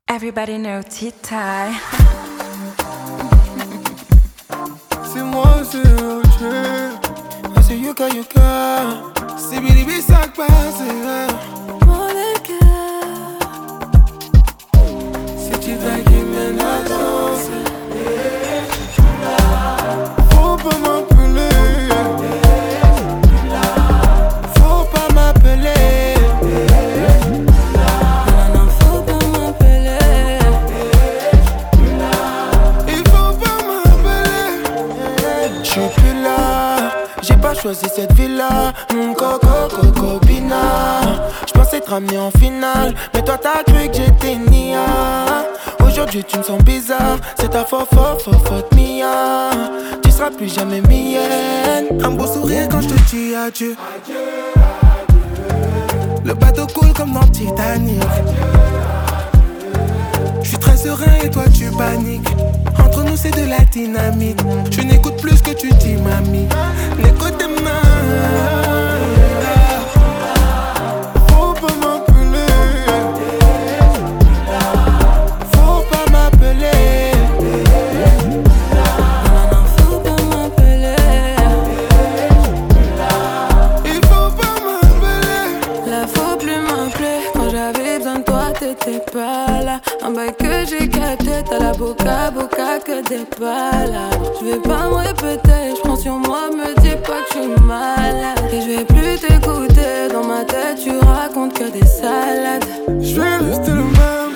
Everybody know T-Tie. C'est moi, c'est OJ. C'est Yuka Yuka. C'est Billy Bissac passé. Monica. C'est T-Tie qui mène la danse. Faut pas m'appeler. Faut pas m'appeler. Non, faut pas m'appeler. Il faut pas m'appeler. J'suis plus là. J'ai pas choisi cette vie-là. Mon cocobina. J'pensais te ramener en finale, mais toi t'as cru que j'étais Nia. Aujourd'hui tu me sens bizarre. C'est ta faute Mia. Tu seras plus jamais mienne. Un beau sourire quand je te dis adieu. Le bateau coule comme dans Titanic. Je suis très serein et toi tu paniques. Entre nous c'est de la dynamite. Je n'écoute plus ce que tu dis mamie. N'écoute tes mains. Faut pas m'appeler. Faut pas m'appeler. Non, faut pas m'appeler. Il faut pas m'appeler. Là, faut plus m'appeler. Quand j'avais besoin de toi, t'étais pas là. Un bail que j'ai capté, t'as la boca que des balades. Je vais pas me répéter, je prends sur moi, me dis pas que je suis malade. Et je vais plus t'écouter, dans ma tête tu racontes que des salades. Je vais rester le même.